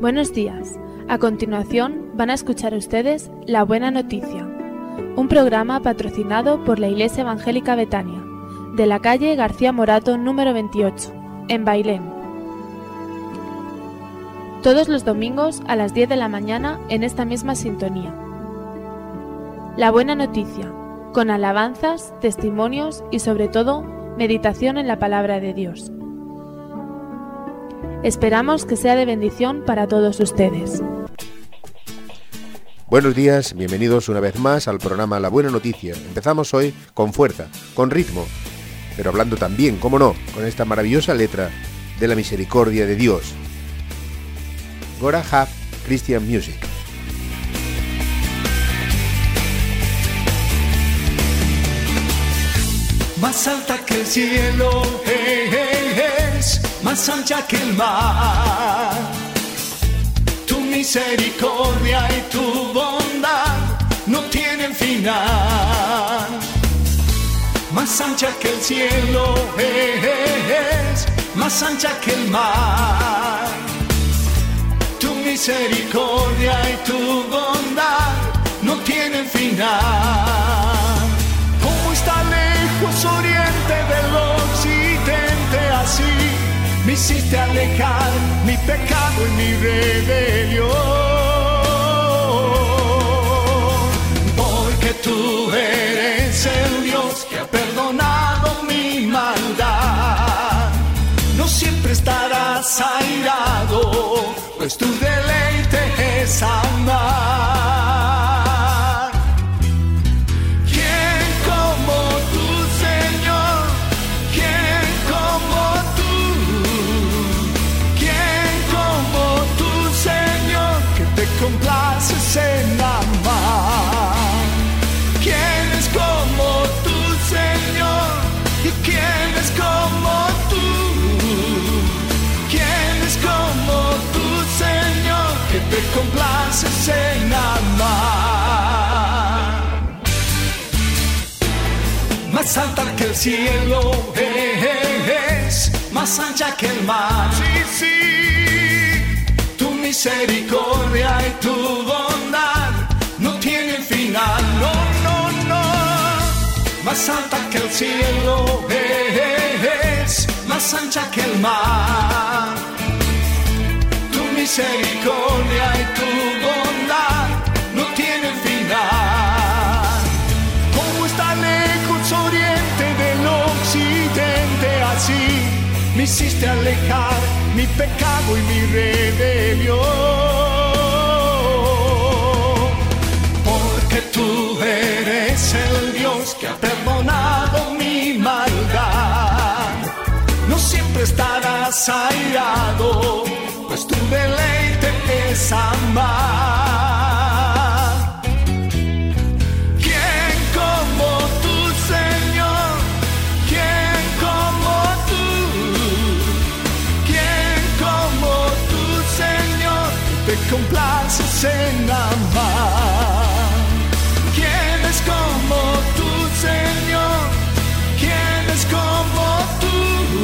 Buenos días. A continuación van a escuchar ustedes La Buena Noticia, un programa patrocinado por la Iglesia Evangélica Betania, de la calle García Morato número 28, en Bailén. Todos los domingos a las 10 de la mañana en esta misma sintonía. La Buena Noticia, con alabanzas, testimonios y sobre todo, meditación en la Palabra de Dios. Esperamos que sea de bendición para todos ustedes. Buenos días, bienvenidos una vez más al programa La Buena Noticia. Empezamos hoy con fuerza, con ritmo, pero hablando también, cómo no, con esta maravillosa letra de la misericordia de Dios. Gotta have Christian music. Más alta que el cielo es, más ancha que el mar. Tu misericordia y tu bondad no tienen final. Más ancha que el cielo es, más ancha que el mar. Tu misericordia y tu bondad no tienen final. ¿Cómo está lejos oriente del occidente? Así me hiciste alejar mi pecado y mi rebelión. Porque tú eres el Dios que ha perdonado mi maldad. No siempre estarás airado, pues tu deleite es amar. Complaces en amar. ¿Quién es como tú, Señor? ¿Y quién es como tú? ¿Quién es como tú, Señor? Que te complaces en amar. Más alta que el cielo es, más ancha que el mar. Sí, sí. Misericordia y tu bondad no tienen final, no, no, no. Más alta que el cielo es, más ancha que el mar. Tu misericordia y tu bondad no tienen final. Como está lejos oriente del occidente, así me hiciste alejar mi pecado y mi rebelión. Porque tú eres el Dios que ha perdonado mi maldad. No siempre estarás airado, pues tu deleite es amar. Te complaces en amar. ¿Quién es como tú, Señor? ¿Quién es como tú?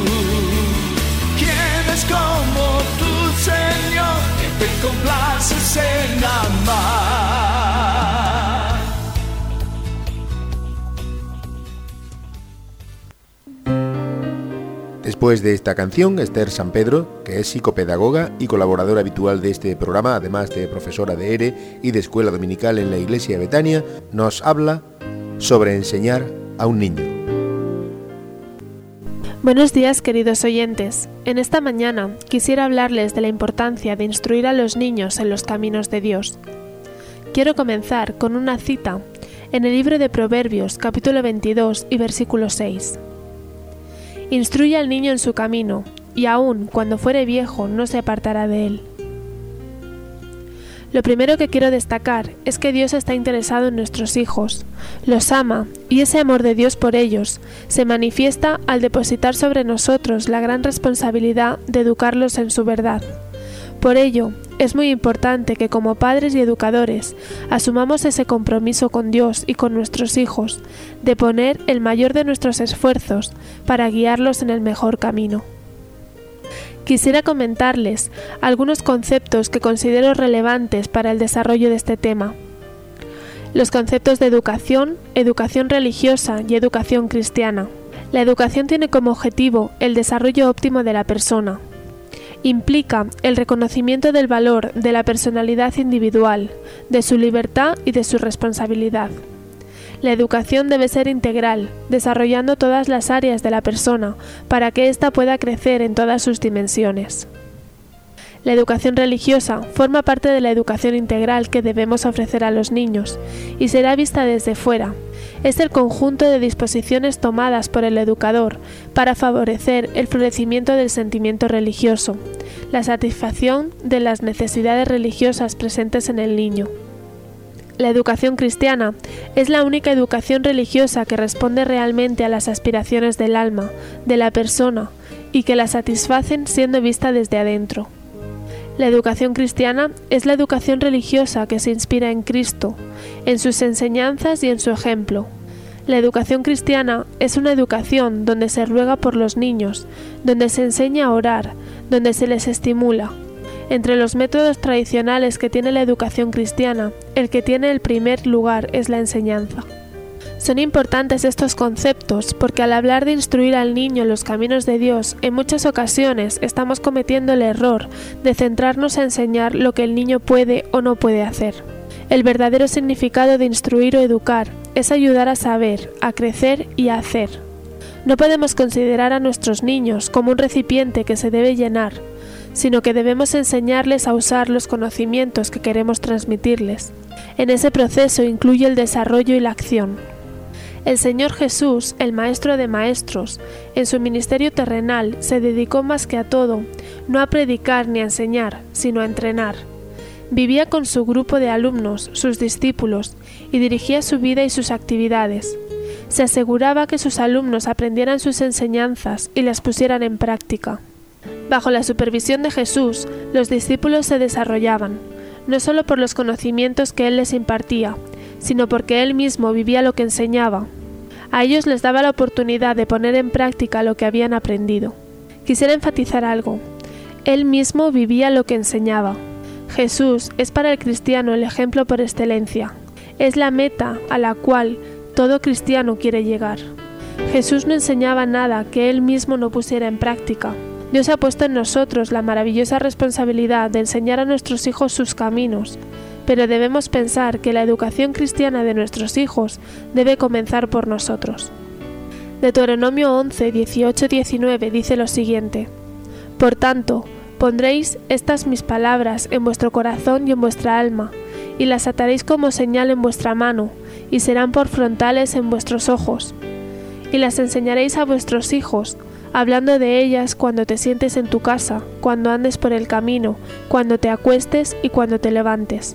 ¿Quién es como tú, Señor? Que te complaces en amar. Después de esta canción, Esther San Pedro, que es psicopedagoga y colaboradora habitual de este programa, además de profesora de ERE y de escuela dominical en la Iglesia de Betania, nos habla sobre enseñar a un niño. Buenos días, queridos oyentes. En esta mañana quisiera hablarles de la importancia de instruir a los niños en los caminos de Dios. Quiero comenzar con una cita en el libro de Proverbios, capítulo 22 y versículo 6. Instruye al niño en su camino, y aun cuando fuere viejo no se apartará de él. Lo primero que quiero destacar es que Dios está interesado en nuestros hijos, los ama, y ese amor de Dios por ellos se manifiesta al depositar sobre nosotros la gran responsabilidad de educarlos en su verdad. Por ello, es muy importante que como padres y educadores asumamos ese compromiso con Dios y con nuestros hijos, de poner el mayor de nuestros esfuerzos para guiarlos en el mejor camino. Quisiera comentarles algunos conceptos que considero relevantes para el desarrollo de este tema. Los conceptos de educación, educación religiosa y educación cristiana. La educación tiene como objetivo el desarrollo óptimo de la persona. Implica el reconocimiento del valor de la personalidad individual, de su libertad y de su responsabilidad. La educación debe ser integral, desarrollando todas las áreas de la persona para que ésta pueda crecer en todas sus dimensiones. La educación religiosa forma parte de la educación integral que debemos ofrecer a los niños y será vista desde fuera. Es el conjunto de disposiciones tomadas por el educador para favorecer el florecimiento del sentimiento religioso, la satisfacción de las necesidades religiosas presentes en el niño. La educación cristiana es la única educación religiosa que responde realmente a las aspiraciones del alma, de la persona, y que la satisfacen siendo vista desde adentro. La educación cristiana es la educación religiosa que se inspira en Cristo, en sus enseñanzas y en su ejemplo. La educación cristiana es una educación donde se ruega por los niños, donde se enseña a orar, donde se les estimula. Entre los métodos tradicionales que tiene la educación cristiana, el que tiene el primer lugar es la enseñanza. Son importantes estos conceptos porque al hablar de instruir al niño en los caminos de Dios, en muchas ocasiones estamos cometiendo el error de centrarnos a enseñar lo que el niño puede o no puede hacer. El verdadero significado de instruir o educar es ayudar a saber, a crecer y a hacer. No podemos considerar a nuestros niños como un recipiente que se debe llenar, sino que debemos enseñarles a usar los conocimientos que queremos transmitirles. En ese proceso incluye el desarrollo y la acción. El Señor Jesús, el Maestro de Maestros, en su ministerio terrenal se dedicó más que a todo, no a predicar ni a enseñar, sino a entrenar. Vivía con su grupo de alumnos, sus discípulos, y dirigía su vida y sus actividades. Se aseguraba que sus alumnos aprendieran sus enseñanzas y las pusieran en práctica. Bajo la supervisión de Jesús, los discípulos se desarrollaban, no solo por los conocimientos que Él les impartía, sino porque Él mismo vivía lo que enseñaba. A ellos les daba la oportunidad de poner en práctica lo que habían aprendido. Quisiera enfatizar algo. Él mismo vivía lo que enseñaba. Jesús es para el cristiano el ejemplo por excelencia. Es la meta a la cual todo cristiano quiere llegar. Jesús no enseñaba nada que Él mismo no pusiera en práctica. Dios ha puesto en nosotros la maravillosa responsabilidad de enseñar a nuestros hijos sus caminos, pero debemos pensar que la educación cristiana de nuestros hijos debe comenzar por nosotros. Deuteronomio 11, 18, 19 dice lo siguiente: Por tanto, pondréis estas mis palabras en vuestro corazón y en vuestra alma, y las ataréis como señal en vuestra mano, y serán por frontales en vuestros ojos. Y las enseñaréis a vuestros hijos, hablando de ellas cuando te sientes en tu casa, cuando andes por el camino, cuando te acuestes y cuando te levantes.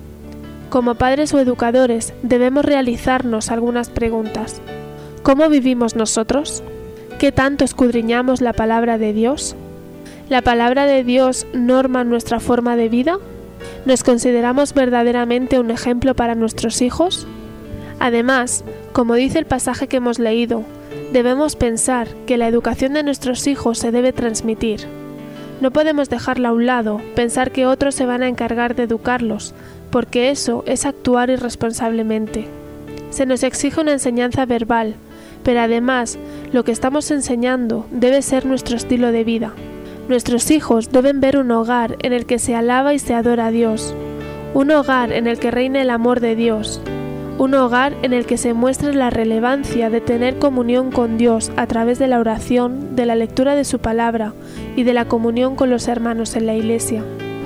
Como padres o educadores, debemos realizarnos algunas preguntas. ¿Cómo vivimos nosotros? ¿Qué tanto escudriñamos la palabra de Dios? ¿La palabra de Dios norma nuestra forma de vida? ¿Nos consideramos verdaderamente un ejemplo para nuestros hijos? Además, como dice el pasaje que hemos leído, debemos pensar que la educación de nuestros hijos se debe transmitir. No podemos dejarla a un lado, pensar que otros se van a encargar de educarlos, porque eso es actuar irresponsablemente. Se nos exige una enseñanza verbal, pero además, lo que estamos enseñando debe ser nuestro estilo de vida. Nuestros hijos deben ver un hogar en el que se alaba y se adora a Dios, un hogar en el que reine el amor de Dios, un hogar en el que se muestre la relevancia de tener comunión con Dios a través de la oración, de la lectura de su palabra y de la comunión con los hermanos en la iglesia.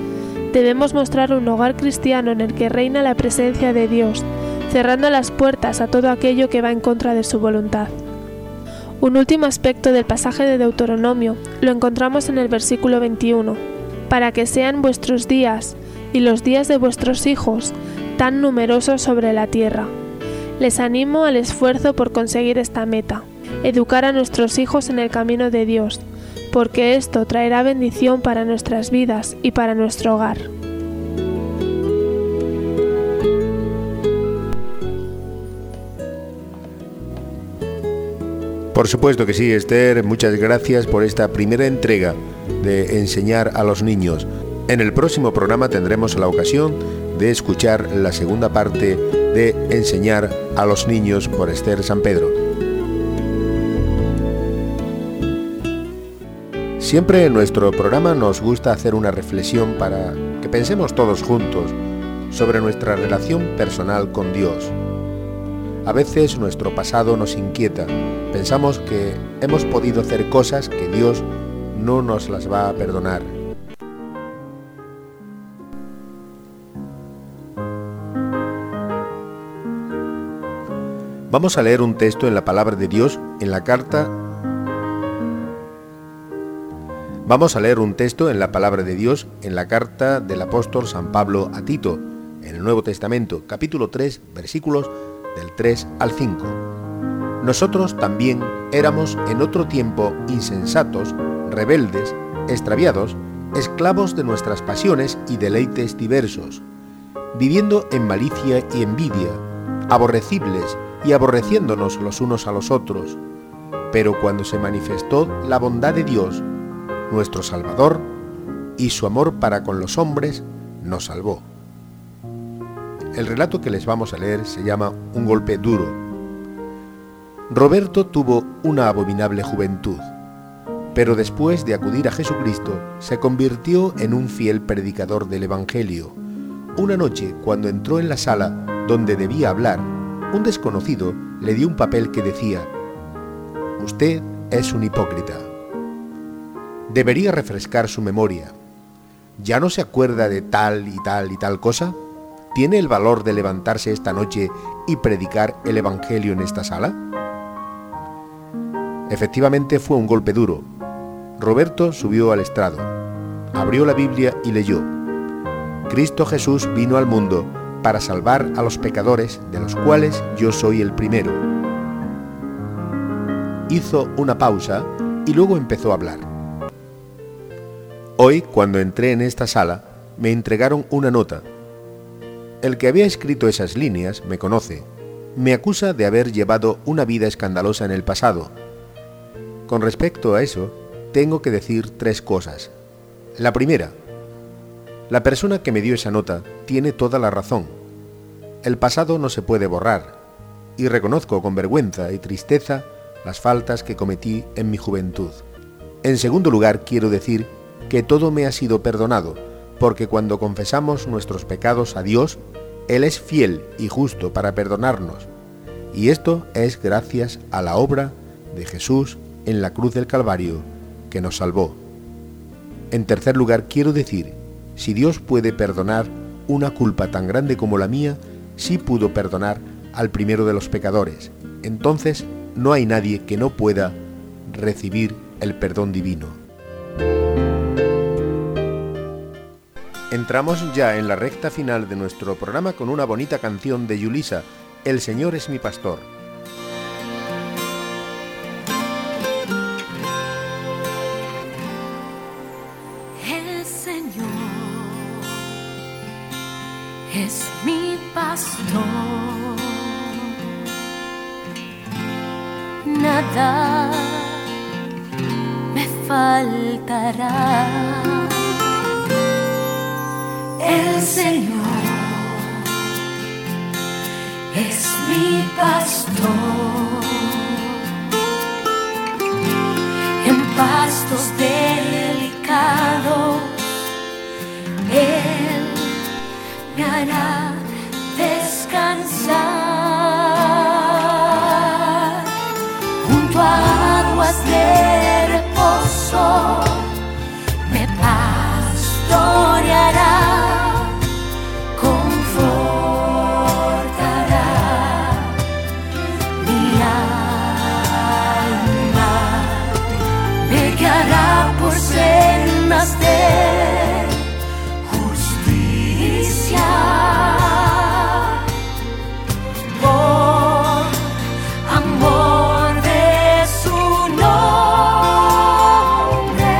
Debemos mostrar un hogar cristiano en el que reina la presencia de Dios, cerrando las puertas a todo aquello que va en contra de su voluntad. Un último aspecto del pasaje de Deuteronomio lo encontramos en el versículo 21, para que sean vuestros días y los días de vuestros hijos tan numerosos sobre la tierra. Les animo al esfuerzo por conseguir esta meta, educar a nuestros hijos en el camino de Dios, porque esto traerá bendición para nuestras vidas y para nuestro hogar. Por supuesto que sí, Esther, muchas gracias por esta primera entrega de enseñar a los niños. En el próximo programa tendremos la ocasión de escuchar la segunda parte de Enseñar a los niños por Esther San Pedro. Siempre en nuestro programa nos gusta hacer una reflexión para que pensemos todos juntos sobre nuestra relación personal con Dios. A veces nuestro pasado nos inquieta, pensamos que hemos podido hacer cosas que Dios no nos las va a perdonar. Vamos a leer un texto en la palabra de Dios en la carta. Vamos a leer un texto en la palabra de Dios en la carta del apóstol San Pablo a Tito, en el Nuevo Testamento, capítulo 3, versículos del 3 al 5. Nosotros también éramos en otro tiempo insensatos, rebeldes, extraviados, esclavos de nuestras pasiones y deleites diversos, viviendo en malicia y envidia, aborrecibles y aborreciéndonos los unos a los otros. Pero cuando se manifestó la bondad de Dios, nuestro Salvador, y su amor para con los hombres, nos salvó. El relato que les vamos a leer se llama Un golpe duro. Roberto tuvo una abominable juventud, pero después de acudir a Jesucristo, se convirtió en un fiel predicador del Evangelio. Una noche, cuando entró en la sala donde debía hablar, un desconocido le dio un papel que decía: «Usted es un hipócrita». Debería refrescar su memoria. ¿Ya no se acuerda de tal y tal y tal cosa? ¿Tiene el valor de levantarse esta noche y predicar el Evangelio en esta sala? Efectivamente fue un golpe duro. Roberto subió al estrado, abrió la Biblia y leyó: Cristo Jesús vino al mundo para salvar a los pecadores, de los cuales yo soy el primero. Hizo una pausa y luego empezó a hablar. Hoy, cuando entré en esta sala, me entregaron una nota. El que había escrito esas líneas me conoce. Me acusa de haber llevado una vida escandalosa en el pasado. Con respecto a eso, tengo que decir 3 cosas. La primera: la persona que me dio esa nota tiene toda la razón. El pasado no se puede borrar, y reconozco con vergüenza y tristeza las faltas que cometí en mi juventud. En segundo lugar, quiero decir que todo me ha sido perdonado, porque cuando confesamos nuestros pecados a Dios, Él es fiel y justo para perdonarnos, y esto es gracias a la obra de Jesús en la cruz del Calvario, que nos salvó. En tercer lugar, quiero decir, si Dios puede perdonar una culpa tan grande como la mía, sí pudo perdonar al primero de los pecadores. Entonces, no hay nadie que no pueda recibir el perdón divino. Entramos ya en la recta final de nuestro programa con una bonita canción de Yulisa, El Señor es mi pastor. El Señor es mi pastor, nada me faltará. El Señor es mi pastor, en pastos delicados Él me hará descansar, junto a aguas de reposo me pastoreará. Por sendas de justicia, por amor de su nombre.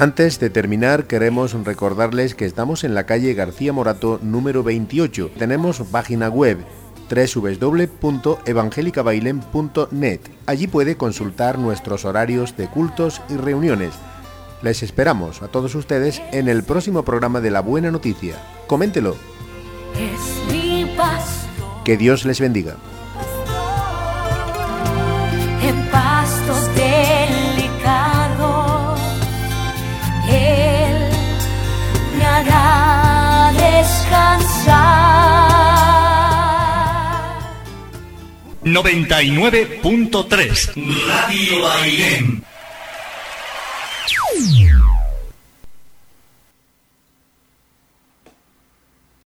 Antes de terminar, queremos recordarles que estamos en la calle García Morato número 28. Tenemos página web www.evangelicabailen.net. Allí puede consultar nuestros horarios de cultos y reuniones. Les esperamos a todos ustedes en el próximo programa de La Buena Noticia. Coméntelo. Es mi pastor. Que Dios les bendiga. En pastos delicados, Él me hará descansar. 99.3 Radio Bailén.